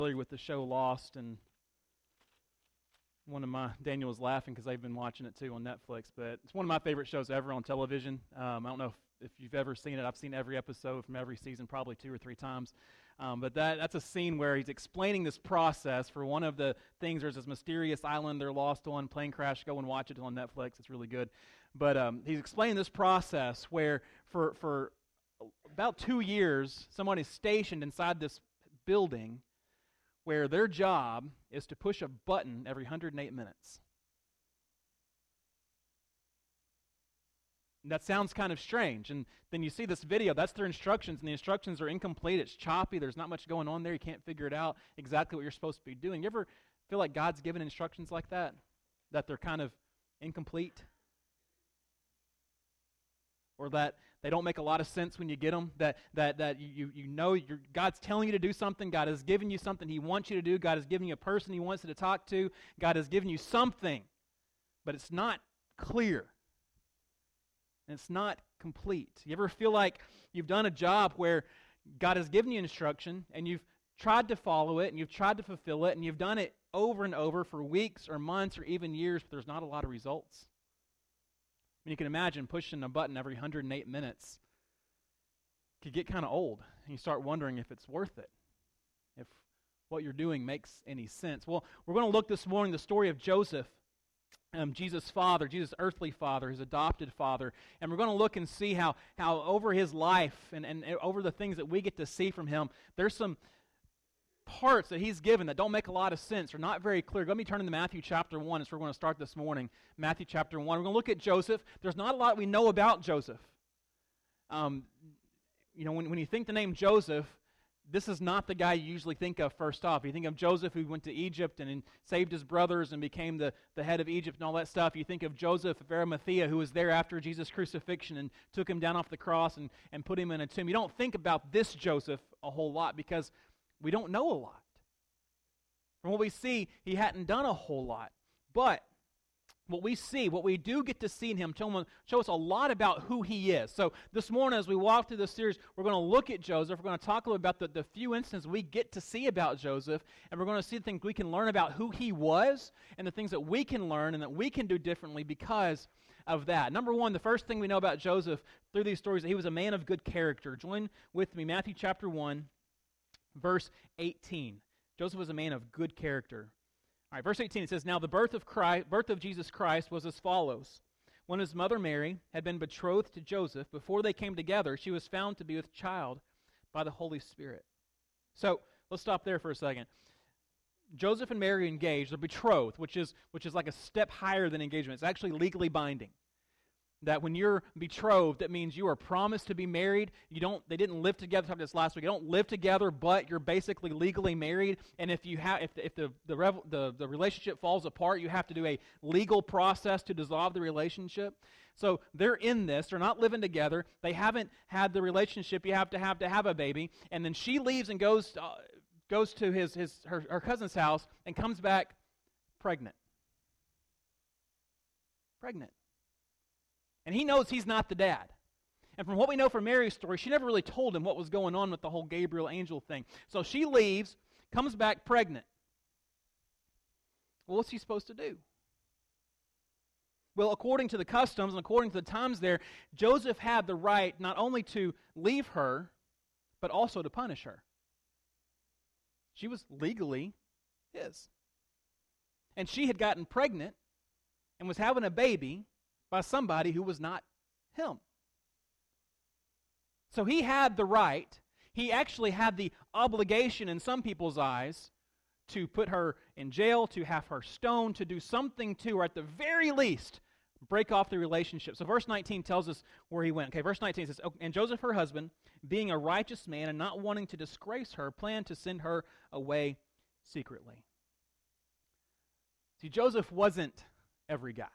Familiar with the show Lost, and Daniel was laughing because they've been watching it too on Netflix, but it's one of my favorite shows ever on television. I don't know if you've ever seen it. I've seen every episode from every season probably 2 or 3 times. But that's a scene where he's explaining this process for one of the things. There's this mysterious island they're lost on, plane crash. Go and watch it on Netflix. It's really good. But he's explaining this process where for about 2 years, someone is stationed inside this building where their job is to push a button every 108 minutes. And that sounds kind of strange. And then you see this video, that's their instructions, and the instructions are incomplete. It's choppy. There's not much going on there. You can't figure it out exactly what you're supposed to be doing. You ever feel like God's given instructions like that? That they're kind of incomplete? Or that they don't make a lot of sense when you get them, that you know God's telling you to do something, God has given you something He wants you to do, God has given you a person He wants you to talk to, God has given you something, but it's not clear, and it's not complete. You ever feel like you've done a job where God has given you instruction, and you've tried to follow it, and you've tried to fulfill it, and you've done it over and over for weeks or months or even years, but there's not a lot of results? I mean, you can imagine pushing a button every 108 minutes could get kind of old, and you start wondering if it's worth it, if what you're doing makes any sense. Well, we're going to look this morning at the story of Joseph, Jesus' father, Jesus' earthly father, his adopted father, and we're going to look and see how over his life and over the things that we get to see from him, there's some parts that he's given that don't make a lot of sense or not very clear. Let me turn to Matthew chapter 1. That's where we're going to start this morning. Matthew chapter 1. We're going to look at Joseph. There's not a lot we know about Joseph. When you think the name Joseph, this is not the guy you usually think of first off. You think of Joseph who went to Egypt and saved his brothers and became the head of Egypt and all that stuff. You think of Joseph of Arimathea who was there after Jesus' crucifixion and took him down off the cross and put him in a tomb. You don't think about this Joseph a whole lot because we don't know a lot. From what we see, he hadn't done a whole lot. But what we do get to see in him, show us a lot about who he is. So this morning as we walk through this series, we're going to look at Joseph. We're going to talk a little about the few instances we get to see about Joseph, and we're going to see the things we can learn about who he was and the things that we can learn and that we can do differently because of that. Number one, the first thing we know about Joseph through these stories is that he was a man of good character. Join with me, Matthew chapter 1. Verse 18. Joseph was a man of good character. All right, verse 18, it says, "Now the birth of Jesus Christ was as follows. When his mother Mary had been betrothed to Joseph, before they came together, she was found to be with child by the Holy Spirit." So, let's stop there for a second. Joseph and Mary are engaged. They're betrothed, which is like a step higher than engagement. It's actually legally binding. That when you're betrothed, that means you are promised to be married. They didn't live together. I talked about this last week. You don't live together, but you're basically legally married. And if the relationship falls apart, you have to do a legal process to dissolve the relationship. So they're in this. They're not living together. They haven't had the relationship you have to have a baby. And then she leaves and goes to her cousin's house and comes back pregnant. Pregnant. And he knows he's not the dad. And from what we know from Mary's story, she never really told him what was going on with the whole Gabriel angel thing. So she leaves, comes back pregnant. Well, what's he supposed to do? Well, according to the customs and according to the times there, Joseph had the right not only to leave her, but also to punish her. She was legally his. And she had gotten pregnant and was having a baby by somebody who was not him. So he had the right, he actually had the obligation in some people's eyes to put her in jail, to have her stoned, to do something to her, at the very least, break off the relationship. So verse 19 tells us where he went. Okay, verse 19 says, "And Joseph, her husband, being a righteous man and not wanting to disgrace her, planned to send her away secretly." See, Joseph wasn't every guy.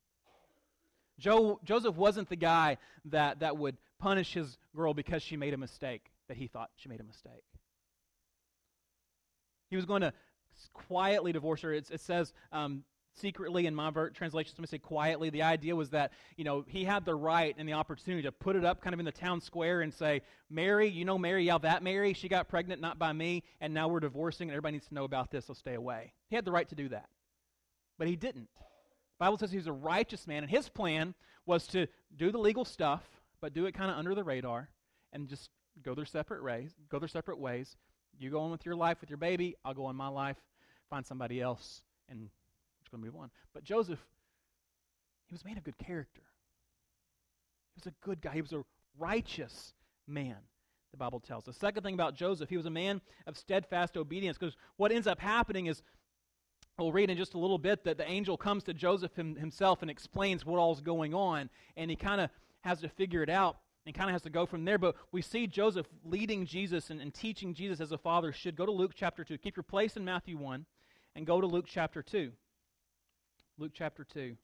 Joseph wasn't the guy that would punish his girl because she made a mistake, that he thought she made a mistake. He was going to quietly divorce her. It says secretly. In my translation, let me say quietly. The idea was that, he had the right and the opportunity to put it up kind of in the town square and say, Mary, Mary, yeah, that Mary, she got pregnant not by me, and now we're divorcing, and everybody needs to know about this, so stay away. He had the right to do that. But he didn't. The Bible says he was a righteous man, and his plan was to do the legal stuff, but do it kind of under the radar, and just go their separate ways. You go on with your life with your baby, I'll go on my life, find somebody else, and we're just going to move on. But Joseph, he was a man of good character. He was a good guy. He was a righteous man, the Bible tells us. The second thing about Joseph, he was a man of steadfast obedience, because what ends up happening is, we'll read in just a little bit that the angel comes to Joseph himself and explains what all's going on, and he kind of has to figure it out and kind of has to go from there. But we see Joseph leading Jesus and teaching Jesus as a father should. Go to Luke chapter 2. Keep your place in Matthew 1 and go to Luke chapter 2. Luke chapter 2.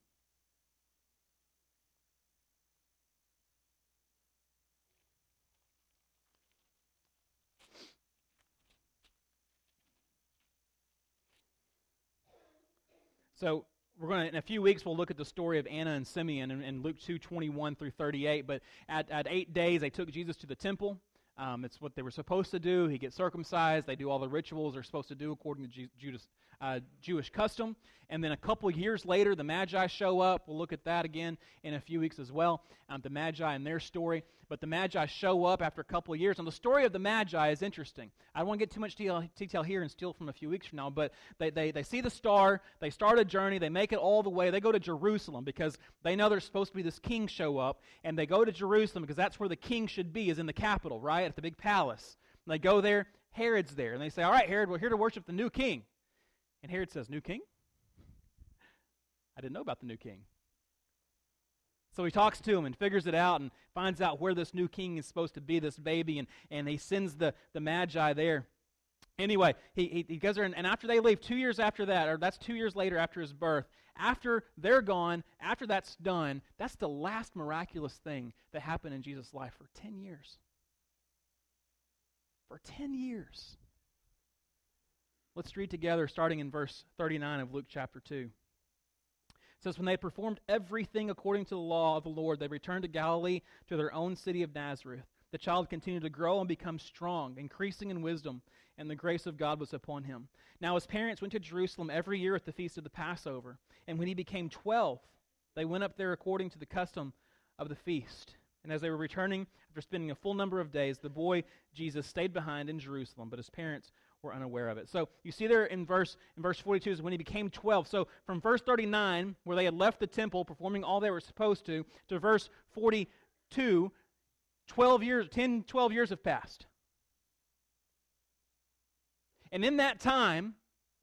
So we're going to, in a few weeks, we'll look at the story of Anna and Simeon in Luke 2:21 through 38. But at 8 days, they took Jesus to the temple. It's what they were supposed to do. He gets circumcised. They do all the rituals they're supposed to do according to Jewish custom. And then a couple years later, the Magi show up. We'll look at that again in a few weeks as well, the Magi and their story. But the Magi show up after a couple of years. And the story of the Magi is interesting. I don't want to get too much detail here and steal from a few weeks from now, but they see the star. They start a journey. They make it all the way. They go to Jerusalem because they know there's supposed to be this king show up. And they go to Jerusalem because that's where the king should be, is in the capital, right, at the big palace. And they go there. Herod's there. And they say, all right, Herod, we're here to worship the new king. And Herod says, new king? I didn't know about the new king. So he talks to him and figures it out and finds out where this new king is supposed to be, this baby, and he sends the Magi there. Anyway, he goes there, and after they leave, 2 years after that, or that's 2 years later after his birth, after they're gone, after that's done, that's the last miraculous thing that happened in Jesus' life for 10 years. For 10 years. Let's read together, starting in verse 39 of Luke chapter 2. It says, when they had performed everything according to the law of the Lord, they returned to Galilee, to their own city of Nazareth. The child continued to grow and become strong, increasing in wisdom, and the grace of God was upon him. Now his parents went to Jerusalem every year at the feast of the Passover. And when he became 12, they went up there according to the custom of the feast. And as they were returning, after spending a full number of days, the boy Jesus stayed behind in Jerusalem, but his parents were unaware of it. So you see there in verse 42 is when he became 12. So from verse 39, where they had left the temple performing all they were supposed to verse 42, 12 years have passed. And in that time,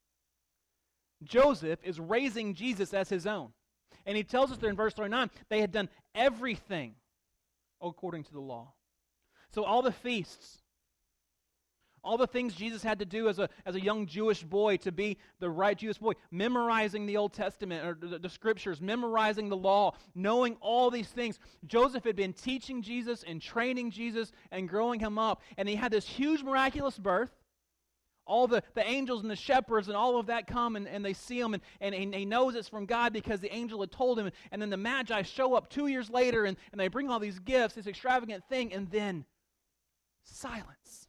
Joseph is raising Jesus as his own. And he tells us there in verse 39, they had done everything according to the law. So all the feasts, all the things Jesus had to do as a young Jewish boy to be the right Jewish boy, memorizing the Old Testament or the Scriptures, memorizing the law, knowing all these things. Joseph had been teaching Jesus and training Jesus and growing him up. And he had this huge miraculous birth. All the angels and the shepherds and all of that come and they see him and he knows it's from God because the angel had told him. And then the Magi show up 2 years later and they bring all these gifts, this extravagant thing, and then silence.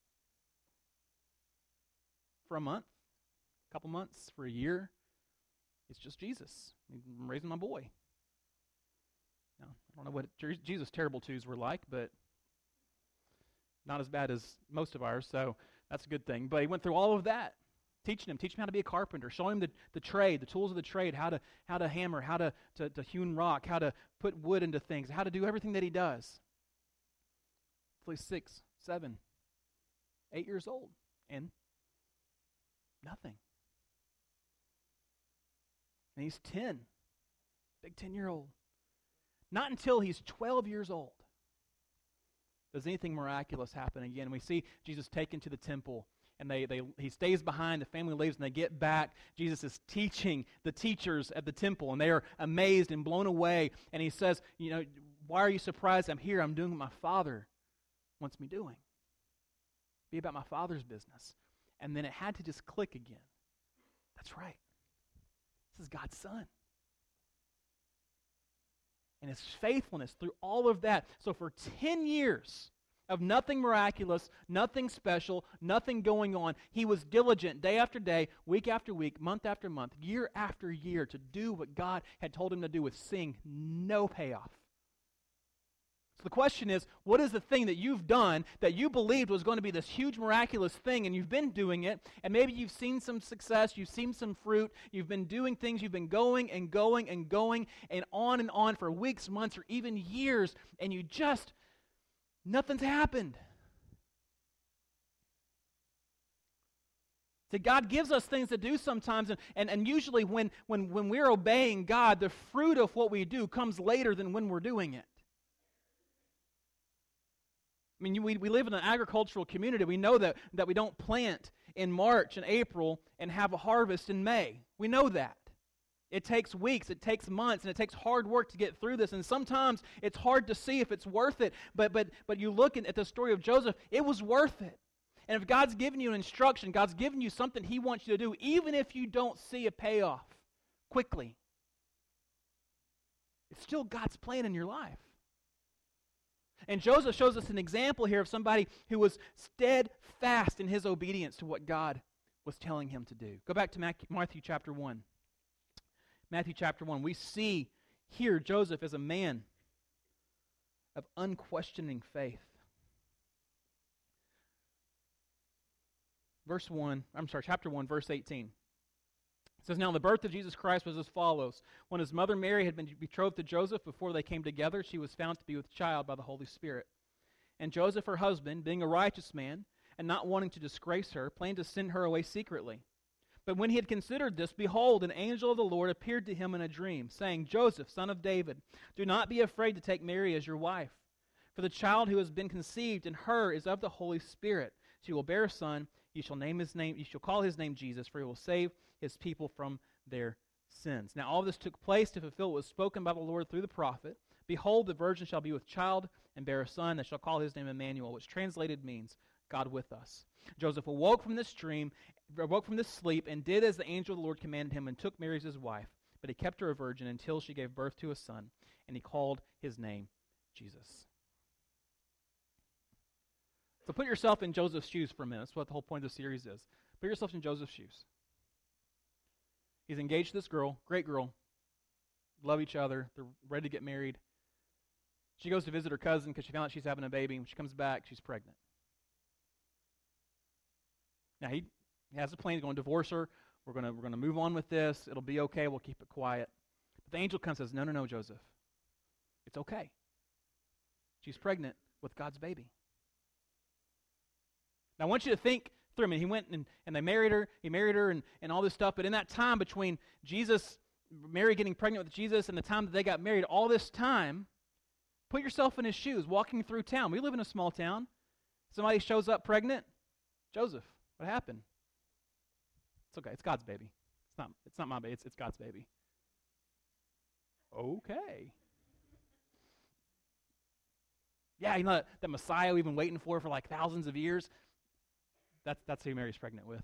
For a month, a couple months, for a year, it's just Jesus. I'm raising my boy. Now, I don't know what Jesus' terrible twos were like, but not as bad as most of ours, so that's a good thing. But he went through all of that, teaching him how to be a carpenter, showing him the trade, the tools of the trade, how to hammer, how to hewn rock, how to put wood into things, how to do everything that he does. Until he's 6, 7, 8 years old, and nothing. And he's 10, big 10-year-old. Not until he's 12 years old does anything miraculous happen again. We see Jesus taken to the temple, and he stays behind, the family leaves, and they get back. Jesus is teaching the teachers at the temple, and they are amazed and blown away. And he says, why are you surprised? I'm here. I'm doing what my Father wants me doing. Be about my Father's business. And then it had to just click again. That's right. This is God's Son. And his faithfulness through all of that. So for 10 years of nothing miraculous, nothing special, nothing going on, he was diligent day after day, week after week, month after month, year after year to do what God had told him to do with seeing no payoff. So the question is, what is the thing that you've done that you believed was going to be this huge miraculous thing, and you've been doing it, and maybe you've seen some success, you've seen some fruit, you've been doing things, you've been going and going and going and on for weeks, months, or even years, and you just, nothing's happened. See, God gives us things to do sometimes, and usually when we're obeying God, the fruit of what we do comes later than when we're doing it. I mean, we live in an agricultural community. We know that we don't plant in March and April and have a harvest in May. We know that. It takes weeks, it takes months, and it takes hard work to get through this. And sometimes it's hard to see if it's worth it. But you look at the story of Joseph, it was worth it. And if God's given you an instruction, God's given you something he wants you to do, even if you don't see a payoff quickly, it's still God's plan in your life. And Joseph shows us an example here of somebody who was steadfast in his obedience to what God was telling him to do. Go back to Matthew chapter 1. Matthew chapter 1. We see here Joseph as a man of unquestioning faith. Chapter 1, verse 18. It says, "Now the birth of Jesus Christ was as follows. When his mother Mary had been betrothed to Joseph, before they came together, she was found to be with child by the Holy Spirit. And Joseph, her husband, being a righteous man, and not wanting to disgrace her, planned to send her away secretly. But when he had considered this, behold, an angel of the Lord appeared to him in a dream, saying, Joseph, son of David, do not be afraid to take Mary as your wife. For the child who has been conceived in her is of the Holy Spirit. She will bear a son. You shall call his name Jesus, for he will save his people from their sins. Now all this took place to fulfill what was spoken by the Lord through the prophet. Behold, the virgin shall be with child and bear a son. They shall call his name Emmanuel, which translated means God with us. Joseph awoke from this sleep, and did as the angel of the Lord commanded him, and took Mary as his wife. But he kept her a virgin until she gave birth to a son, and he called his name Jesus." So put yourself in Joseph's shoes for a minute. That's what the whole point of the series is. Put yourself in Joseph's shoes. He's engaged to this girl, great girl, love each other, they're ready to get married. She goes to visit her cousin because she found out she's having a baby. When she comes back, she's pregnant. Now he has a plan. He's going to divorce her. We're going to move on with this. It'll be okay. We'll keep it quiet. But the angel comes and says, No, Joseph. It's okay. She's pregnant with God's baby. Now I want you to think through. I mean, he went and they married her. He married her and all this stuff. But in that time between Mary getting pregnant with Jesus and the time that they got married, all this time, put yourself in his shoes, walking through town. We live in a small town. Somebody shows up pregnant. Joseph, what happened? It's okay. It's God's baby. It's not my baby. It's God's baby. Okay. Yeah, you know that Messiah we've been waiting for like thousands of years. That's who Mary's pregnant with.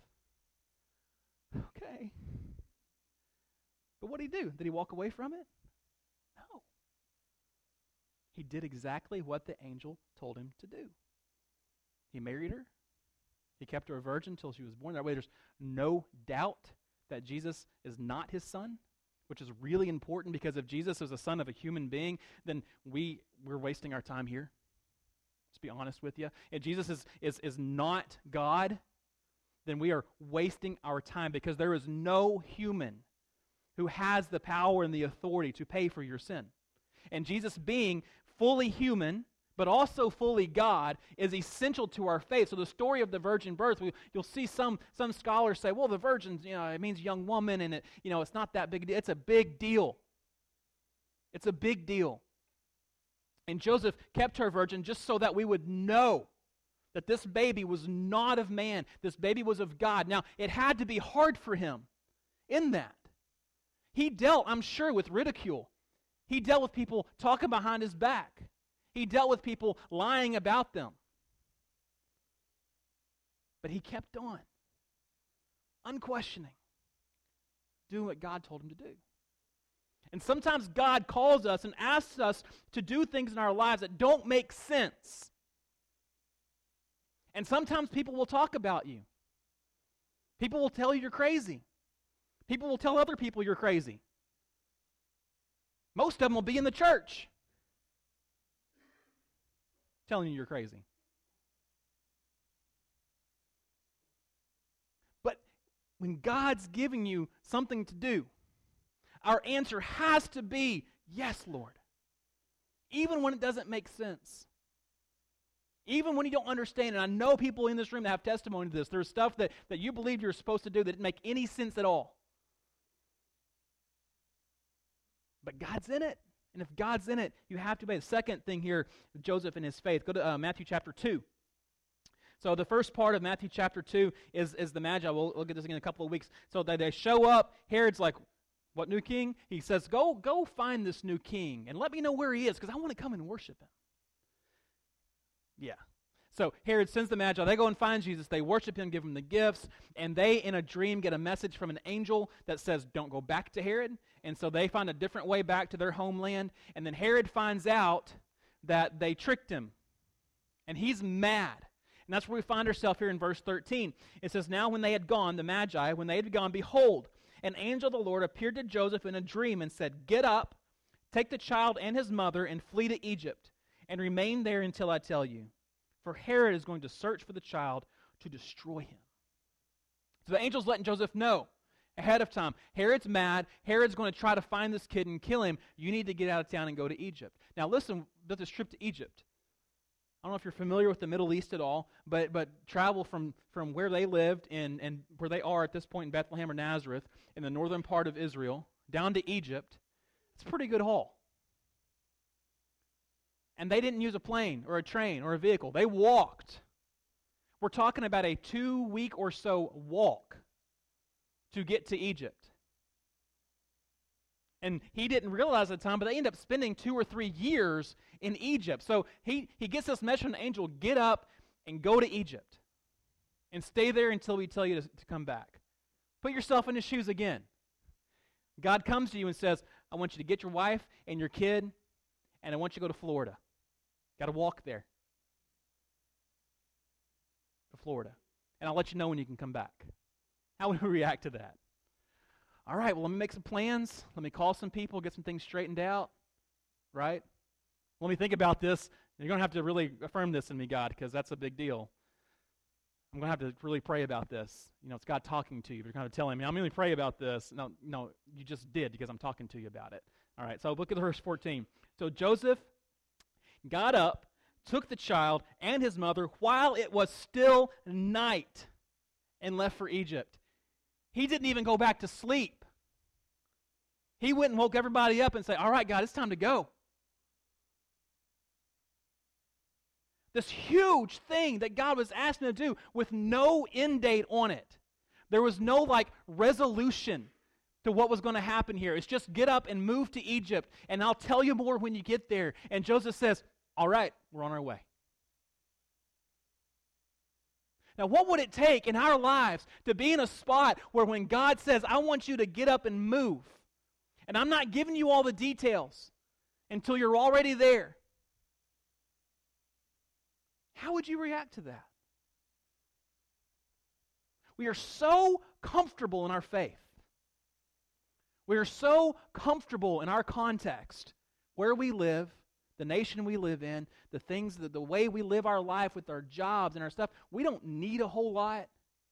Okay. But what did he do? Did he walk away from it? No. He did exactly what the angel told him to do. He married her. He kept her a virgin until she was born. That way there's no doubt that Jesus is not his son, which is really important, because if Jesus is a son of a human being, then we're wasting our time here. Let's be honest with you. If Jesus is not God, then we are wasting our time, because there is no human who has the power and the authority to pay for your sin. And Jesus being fully human, but also fully God, is essential to our faith. So the story of the virgin birth, you'll see some scholars say, well, the virgin, it means young woman, and it's not that big a deal. It's a big deal. It's a big deal. And Joseph kept her virgin just so that we would know that this baby was not of man. This baby was of God. Now, it had to be hard for him in that. He dealt, I'm sure, with ridicule. He dealt with people talking behind his back. He dealt with people lying about them. But he kept on, unquestioning, doing what God told him to do. And sometimes God calls us and asks us to do things in our lives that don't make sense. And sometimes people will talk about you. People will tell you you're crazy. People will tell other people you're crazy. Most of them will be in the church telling you you're crazy. But when God's giving you something to do, our answer has to be, yes, Lord. Even when it doesn't make sense. Even when you don't understand, and I know people in this room that have testimony to this, there's stuff that you believed you were supposed to do that didn't make any sense at all. But God's in it. And if God's in it, you have to obey. The second thing here, Joseph and his faith. Go to Matthew chapter 2. So the first part of Matthew chapter 2 is the Magi. We'll look at this again in a couple of weeks. So they show up. Herod's like, what new king? He says, go find this new king and let me know where he is because I want to come and worship him. Yeah. So Herod sends the Magi. They go and find Jesus. They worship him, give him the gifts, and they, in a dream, get a message from an angel that says, don't go back to Herod. And so they find a different way back to their homeland. And then Herod finds out that they tricked him. And he's mad. And that's where we find ourselves here in verse 13. It says, now when they had gone, the Magi, when they had gone, behold, an angel of the Lord appeared to Joseph in a dream and said, get up, take the child and his mother, and flee to Egypt, and remain there until I tell you. For Herod is going to search for the child to destroy him. So the angel's letting Joseph know ahead of time. Herod's mad. Herod's going to try to find this kid and kill him. You need to get out of town and go to Egypt. Now listen, about this trip to Egypt. I don't know if you're familiar with the Middle East at all, but travel from where they lived and where they are at this point in Bethlehem or Nazareth, in the northern part of Israel, down to Egypt, it's a pretty good haul. And they didn't use a plane or a train or a vehicle. They walked. We're talking about a 2-week or so walk to get to Egypt. And he didn't realize at the time, but they end up spending 2 or 3 years in Egypt. So he gets this message from the angel, get up and go to Egypt. And stay there until we tell you to come back. Put yourself in his shoes again. God comes to you and says, I want you to get your wife and your kid, and I want you to go to Florida. Got to walk there. To Florida. And I'll let you know when you can come back. How would we react to that? All right, well, let me make some plans. Let me call some people, get some things straightened out. Right? Let me think about this. You're going to have to really affirm this in me, God, because that's a big deal. I'm going to have to really pray about this. You know, it's God talking to you. You're kind of telling me, I'm going to pray about this. No, you just did because I'm talking to you about it. All right, so look at verse 14. So Joseph got up, took the child and his mother while it was still night, and left for Egypt. He didn't even go back to sleep. He went and woke everybody up and said, all right, God, it's time to go. This huge thing that God was asking him to do with no end date on it. There was no resolution to what was going to happen here. It's just get up and move to Egypt, and I'll tell you more when you get there. And Joseph says, all right, we're on our way. Now, what would it take in our lives to be in a spot where when God says, I want you to get up and move, and I'm not giving you all the details until you're already there? How would you react to that? We are so comfortable in our faith. We are so comfortable in our context, where we live, the nation we live in, the things, the way we live our life with our jobs and our stuff. We don't need a whole lot.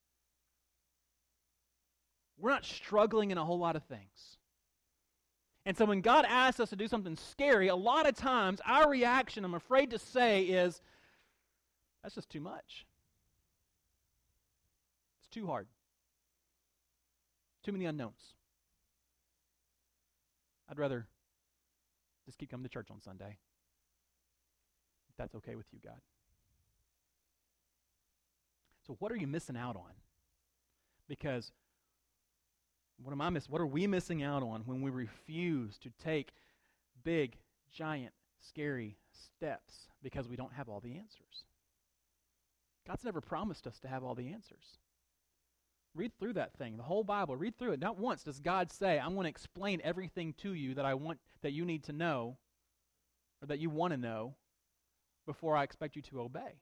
We're not struggling in a whole lot of things. And so when God asks us to do something scary, a lot of times our reaction, I'm afraid to say, is, that's just too much. It's too hard. Too many unknowns. I'd rather just keep coming to church on Sunday. If that's okay with you, God. So what are you missing out on? Because what are we missing out on when we refuse to take big, giant, scary steps because we don't have all the answers? God's never promised us to have all the answers. Read through that thing, the whole Bible. Read through it. Not once does God say, I'm going to explain everything to you that I want, that you need to know, or that you want to know, before I expect you to obey.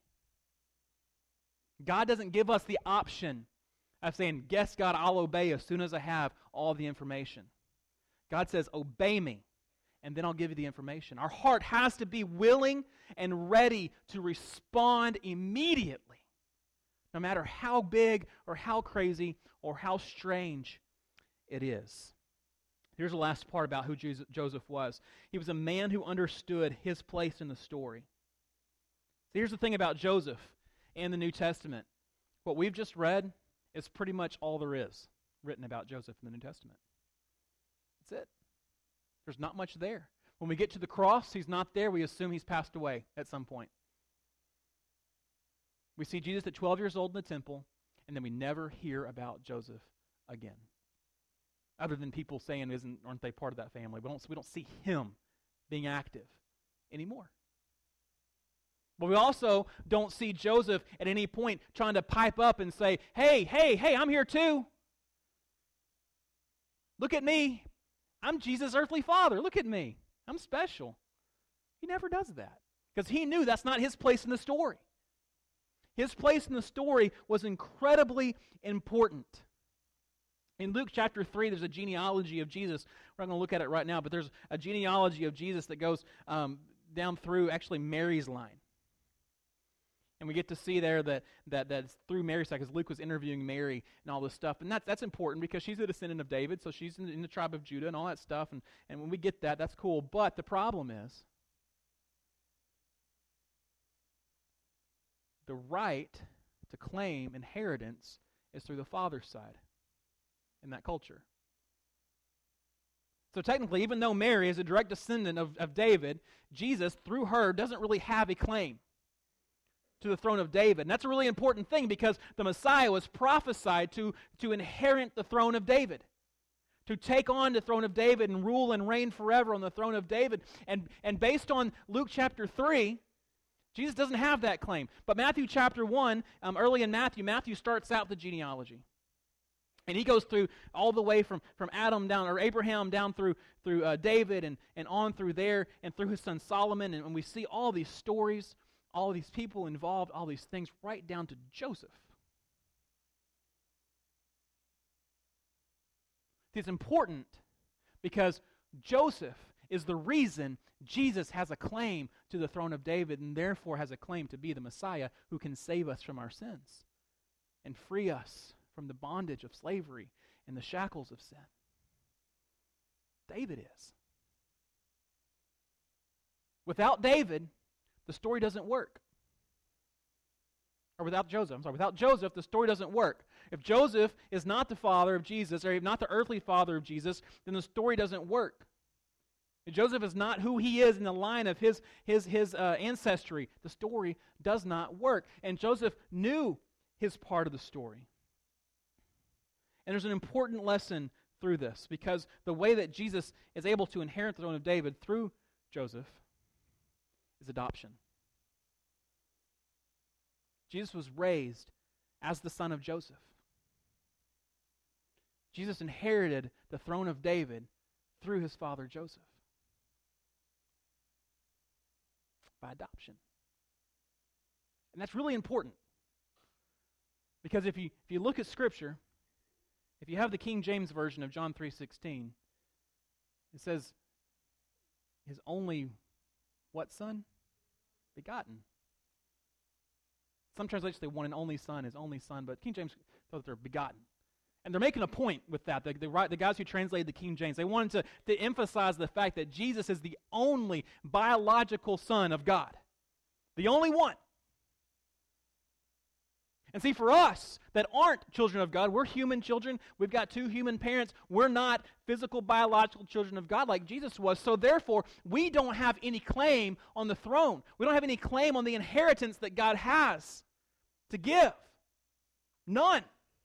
God doesn't give us the option of saying, yes, God, I'll obey as soon as I have all the information. God says, obey me, and then I'll give you the information. Our heart has to be willing and ready to respond immediately, no matter how big or how crazy or how strange it is. Here's the last part about who Joseph was. He was a man who understood his place in the story. So here's the thing about Joseph in the New Testament. What we've just read is pretty much all there is written about Joseph in the New Testament. That's it. There's not much there. When we get to the cross, he's not there. We assume he's passed away at some point. We see Jesus at 12 years old in the temple, and then we never hear about Joseph again. Other than people saying, aren't they part of that family? We don't see him being active anymore. But we also don't see Joseph at any point trying to pipe up and say, hey, I'm here too. Look at me. I'm Jesus' earthly father. Look at me. I'm special. He never does that because he knew that's not his place in the story. His place in the story was incredibly important. In Luke chapter 3, there's a genealogy of Jesus. We're not going to look at it right now, but there's a genealogy of Jesus that goes down through actually Mary's line. And we get to see there that's through Mary's side, because Luke was interviewing Mary and all this stuff. And that's important because she's a descendant of David, so she's in the tribe of Judah and all that stuff. And when we get that, that's cool. But the problem is, the right to claim inheritance is through the father's side in that culture. So technically, even though Mary is a direct descendant of David, Jesus, through her, doesn't really have a claim to the throne of David. And that's a really important thing because the Messiah was prophesied to inherit the throne of David, to take on the throne of David and rule and reign forever on the throne of David. And based on Luke chapter 3, Jesus doesn't have that claim. But Matthew chapter 1, early in Matthew starts out the genealogy. And he goes through all the way from Adam down, or Abraham down through David and on through there and through his son Solomon. And we see all these stories, all these people involved, all these things, right down to Joseph. It's important because Joseph is the reason Jesus has a claim to the throne of David and therefore has a claim to be the Messiah who can save us from our sins and free us from the bondage of slavery and the shackles of sin. David is. Without David, the story doesn't work. Or without Joseph, the story doesn't work. If Joseph is not the father of Jesus, or not the earthly father of Jesus, then the story doesn't work. If Joseph is not who he is in the line of his ancestry, the story does not work. And Joseph knew his part of the story. And there's an important lesson through this, because the way that Jesus is able to inherit the throne of David through Joseph is adoption. Jesus was raised as the son of Joseph. Jesus inherited the throne of David through his father Joseph by adoption. And that's really important, because if you look at Scripture, if you have the King James Version of John 3:16, it says, his only, what son? Begotten. Some translations say one and only son, his only son, but King James thought they're begotten. And they're making a point with that. The guys who translated the King James, they wanted to emphasize the fact that Jesus is the only biological son of God. The only one. And see, for us that aren't children of God, we're human children. We've got two human parents. We're not physical, biological children of God like Jesus was. So therefore, we don't have any claim on the throne. We don't have any claim on the inheritance that God has to give. None.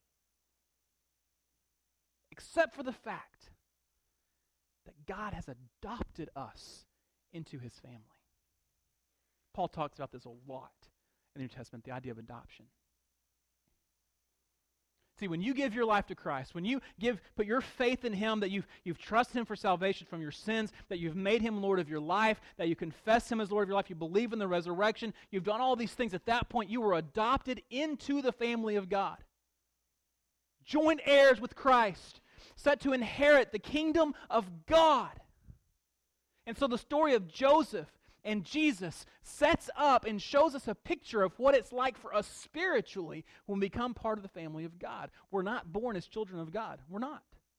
Except for the fact that God has adopted us into his family. Paul talks about this a lot in the New Testament, the idea of adoption. See, when you give your life to Christ, when you put your faith in Him, that you've trusted Him for salvation from your sins, that you've made Him Lord of your life, that you confess Him as Lord of your life, you believe in the resurrection, you've done all these things, at that point you were adopted into the family of God. Joint heirs with Christ, set to inherit the kingdom of God. And so the story of Joseph and Jesus sets up and shows us a picture of what it's like for us spiritually when we become part of the family of God. We're not born as children of God. We're not.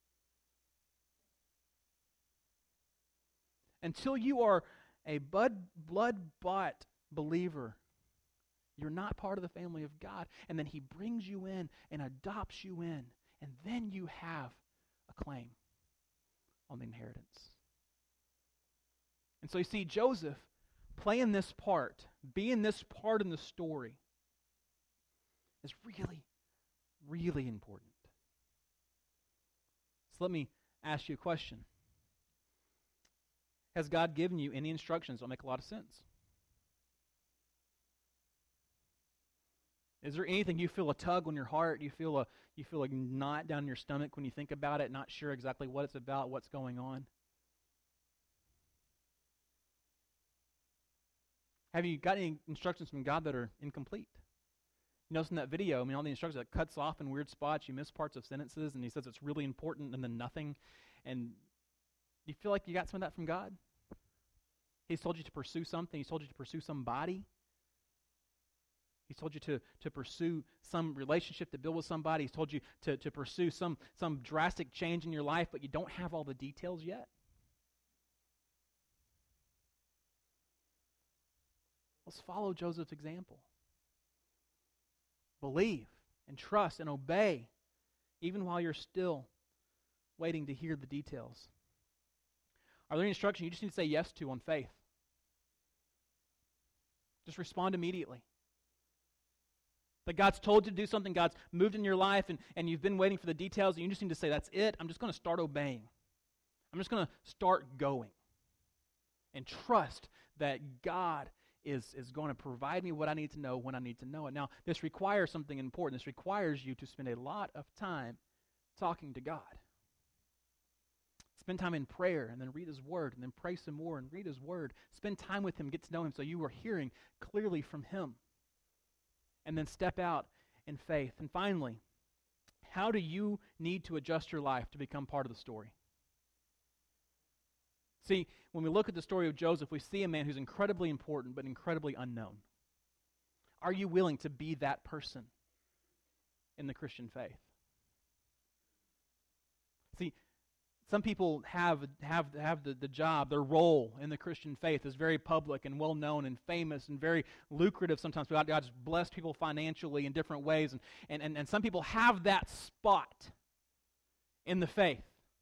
Until you are a blood-bought believer, you're not part of the family of God. And then He brings you in and adopts you in. And then you have a claim on the inheritance. And so you see Joseph playing this part, being this part in the story, is really, really important. So let me ask you a question. Has God given you any instructions that make a lot of sense? Is there anything you feel a tug on your heart? You feel a knot down in your stomach when you think about it, not sure exactly what it's about, what's going on? Have you got any instructions from God that are incomplete? You notice in that video, all the instructions, that cuts off in weird spots, you miss parts of sentences, and He says it's really important, and then nothing. And you feel like you got some of that from God? He's told you to pursue something. He's told you to pursue somebody. He's told you to pursue some relationship, to build with somebody. He's told you to pursue some drastic change in your life, but you don't have all the details yet. Let's follow Joseph's example. Believe and trust and obey, even while you're still waiting to hear the details. Are there any instructions you just need to say yes to on faith? Just respond immediately. That God's told you to do something, God's moved in your life, and you've been waiting for the details, and you just need to say, that's it, I'm just going to start obeying. I'm just going to start going. And trust that God is going to provide me what I need to know when I need to know it. Now, this requires something important. This requires you to spend a lot of time talking to God. Spend time in prayer, and then read His Word, and then pray some more and read His Word. Spend time with Him, get to know Him so you are hearing clearly from Him. And then step out in faith. And finally, how do you need to adjust your life to become part of the story? See, when we look at the story of Joseph, we see a man who's incredibly important but incredibly unknown. Are you willing to be that person in the Christian faith? See, some people have the job, their role in the Christian faith is very public and well-known and famous and very lucrative sometimes. God's blessed people financially in different ways. And some people have that spot in the faith.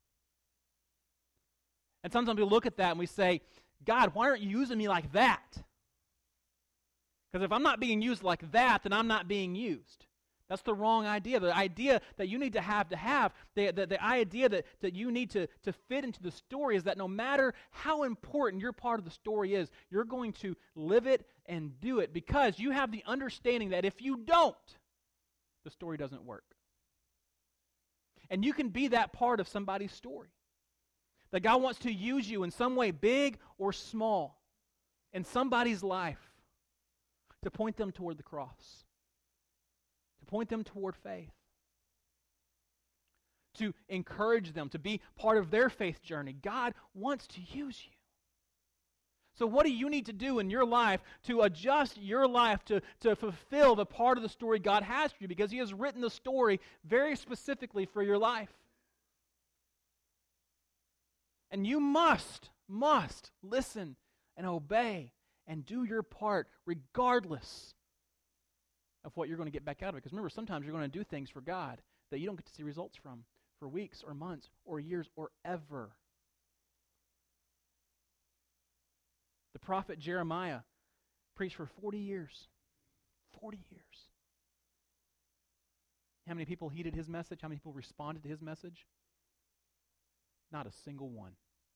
And sometimes we look at that and we say, God, why aren't you using me like that? Because if I'm not being used like that, then I'm not being used. That's the wrong idea. The idea that you need to have, the idea that you need to fit into the story is that no matter how important your part of the story is, you're going to live it and do it because you have the understanding that if you don't, the story doesn't work. And you can be that part of somebody's story. That God wants to use you in some way, big or small, in somebody's life to point them toward the cross. To point them toward faith. To encourage them to be part of their faith journey. God wants to use you. So what do you need to do in your life to adjust your life to fulfill the part of the story God has for you? Because He has written the story very specifically for your life. And you must listen and obey and do your part regardless of what you're going to get back out of it. Because remember, sometimes you're going to do things for God that you don't get to see results from for weeks or months or years or ever. The prophet Jeremiah preached for 40 years. 40 years. How many people heeded his message? How many people responded to his message? Not a single one.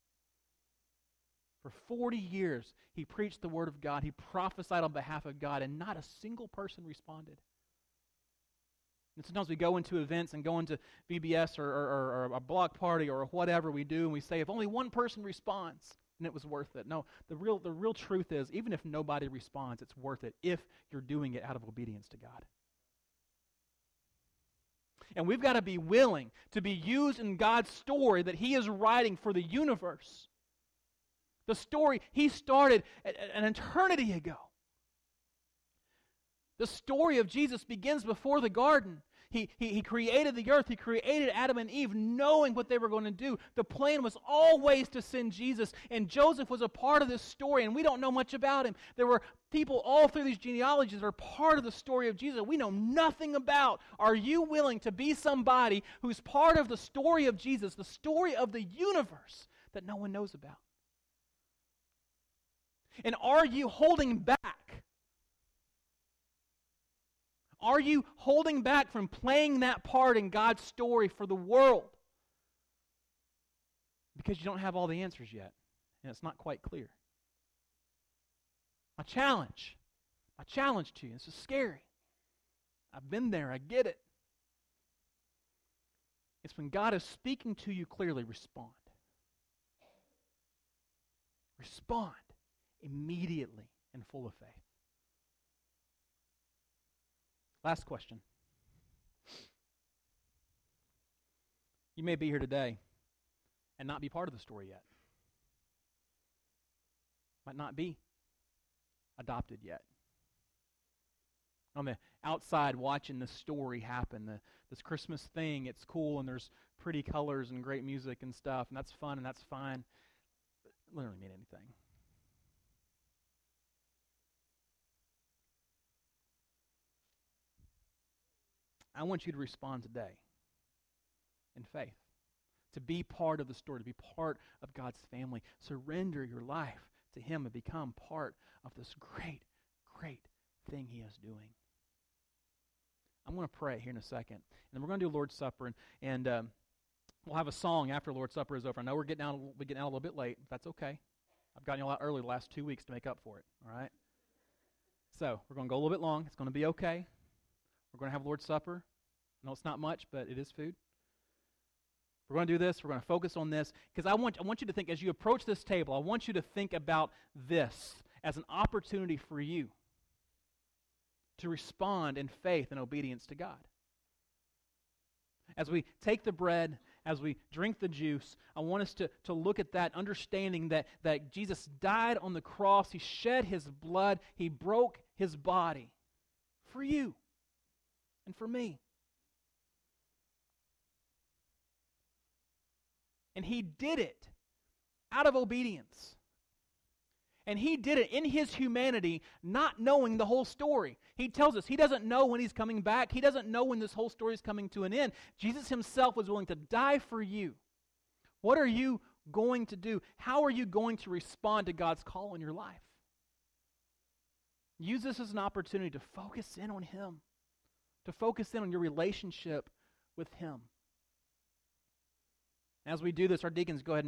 For 40 years, he preached the Word of God. He prophesied on behalf of God, and not a single person responded. And sometimes we go into events and go into VBS or a block party or whatever we do, and we say, if only one person responds, then it was worth it. No, the real truth is, even if nobody responds, it's worth it if you're doing it out of obedience to God. And we've got to be willing to be used in God's story that He is writing for the universe. The story He started an eternity ago. The story of Jesus begins before the garden. He created the earth. He created Adam and Eve knowing what they were going to do. The plan was always to send Jesus, and Joseph was a part of this story, and we don't know much about him. There were people all through these genealogies that are part of the story of Jesus we know nothing about. Are you willing to be somebody who's part of the story of Jesus, the story of the universe that no one knows about? And are you holding back? Are you holding back from playing that part in God's story for the world? Because you don't have all the answers yet, and it's not quite clear. My challenge to you, this is scary. I've been there, I get it. It's when God is speaking to you clearly, respond. Respond immediately and full of faith. Last question. You may be here today and not be part of the story yet. Might not be adopted yet. On the outside watching this story happen, this Christmas thing, it's cool and there's pretty colors and great music and stuff, and that's fun and that's fine. But it doesn't really mean anything. I want you to respond today in faith, to be part of the story, to be part of God's family. Surrender your life to Him and become part of this great, great thing He is doing. I'm going to pray here in a second, and then we're going to do Lord's Supper, and we'll have a song after Lord's Supper is over. I know we're getting out a little bit late. That's okay. I've gotten you a lot early the last 2 weeks to make up for it, all right? So we're going to go a little bit long. It's going to be okay. We're going to have Lord's Supper. I know it's not much, but it is food. We're going to do this. We're going to focus on this because I want you to think, as you approach this table, I want you to think about this as an opportunity for you to respond in faith and obedience to God. As we take the bread, as we drink the juice, I want us to look at that, understanding that Jesus died on the cross. He shed His blood. He broke His body for you and for me. And He did it out of obedience. And He did it in His humanity, not knowing the whole story. He tells us He doesn't know when He's coming back. He doesn't know when this whole story is coming to an end. Jesus Himself was willing to die for you. What are you going to do? How are you going to respond to God's call in your life? Use this as an opportunity to focus in on Him, to focus in on your relationship with Him. As we do this, our deacons go ahead and